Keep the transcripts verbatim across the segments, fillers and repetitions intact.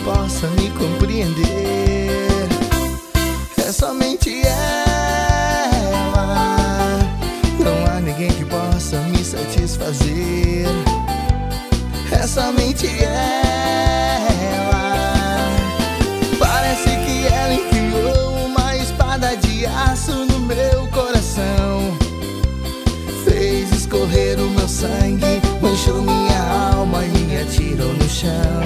possa me compreender. É somente ela, não há ninguém que possa me satisfazer. É somente ela, parece que ela enfiou uma espada de aço no meu coração, fez escorrer o meu sangue, manchou minha alma e me atirou no chão.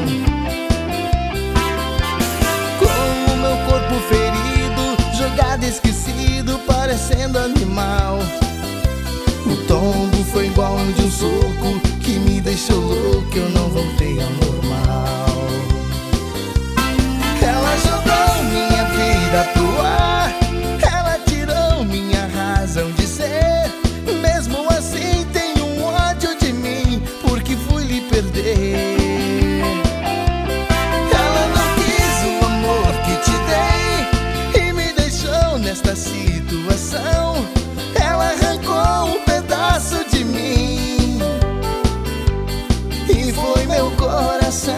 Com o meu corpo ferido, jogado, esquecido, parecendo animal, o tombo foi igual ao de um soco que me deixou louco, eu não voltei ao normal. Ela jogou minha vida pro ar, ela tirou minha razão de ser. Mesmo assim tenho um ódio de mim, porque fui lhe perder. Ela não quis o amor que te dei e me deixou nesta situação. Ela arrancou um pedaço de mim e foi meu coração.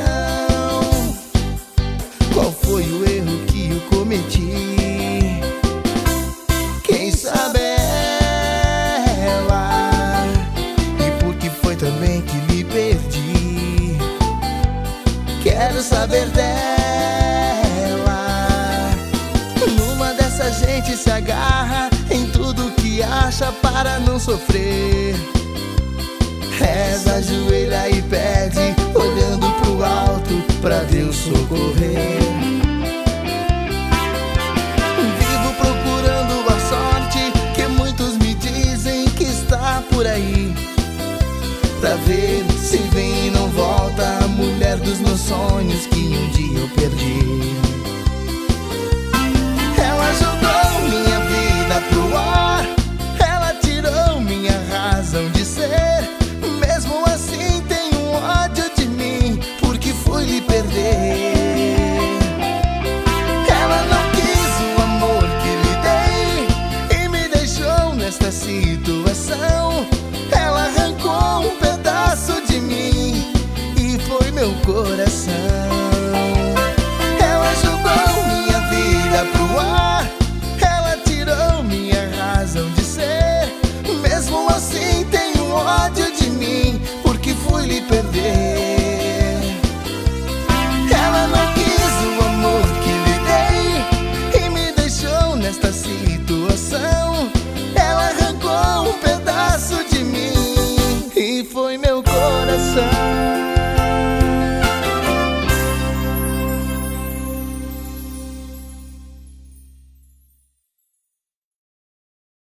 Qual foi o erro que eu cometi? Quem sabe ela. E por que foi também que lhe perdi? Quero saber dela. Numa dessa gente se agarra em tudo que acha para não sofrer. Reza, ajoelha e pede, olhando pro alto pra Deus socorrer. Vivo procurando a sorte que muitos me dizem que está por aí, pra ver se vem e não volta a mulher dos meus sonhos que um dia eu perdi. Ela jogou minha vida pro ar, ela tirou minha razão de ser. Mesmo assim tenho um ódio de mim, porque fui lhe perder. Ela não quis o amor que lhe dei e me deixou nesta situação. Ela arrancou um pedaço de mim e foi meu coração. Ela jogou minha vida pro ar, ela tirou minha razão de ser. Mesmo assim tenho ódio